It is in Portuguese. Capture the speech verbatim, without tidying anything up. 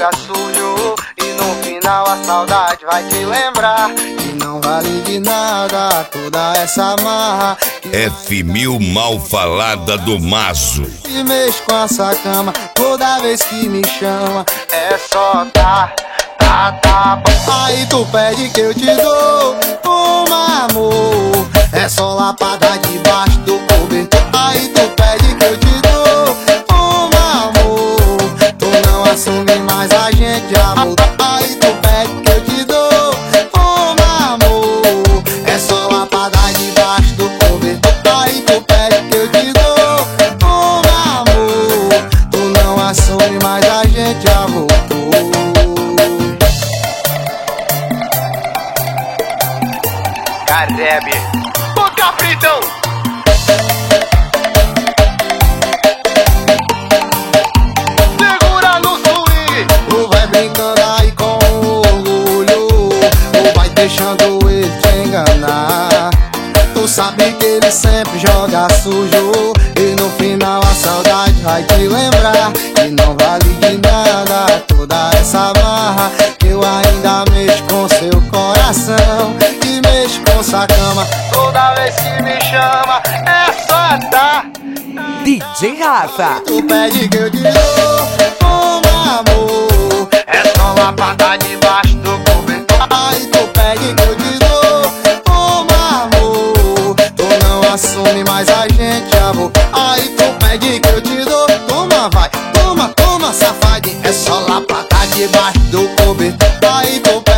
joga sujo e no final a saudade vai te lembrar que não vale de nada toda essa marra. F mil mal falada do Mazo. E mexo com essa cama toda vez que me chama. É só tá, tá, tá bom. Aí tu pede que eu te dou um amor. É só lapada debaixo do cobertor. Aí tu pede que eu te dou um amor. Tu não assume mais, a gente já voltou. Aí tu pede que eu te dou um amor. É só lapada debaixo do cobertor. Aí tu pede que eu te dou um amor. Tu não assume mais, a gente já voltou. Carebe, ô Capitão! Segura no swing! Tu vai brincando aí com o orgulho, ou vai deixando ele te enganar. Tu sabe que ele sempre joga sujo e no final a saudade vai te lembrar que não vale de nada toda essa marra. Eu ainda mexo com seu coração e mexo com sua cama toda vez que me chama. É só tá. D J Rafa. Tu pede que eu te dou um amor. É só lapada debaixo do cobertor. Aí tu pede que eu te dou um amor. Tu não assume mais, a gente já vou. Aí tu pede que eu te dou. Toma, vai, toma, toma, safadinho. É só lapada debaixo do cobertor. Aí tu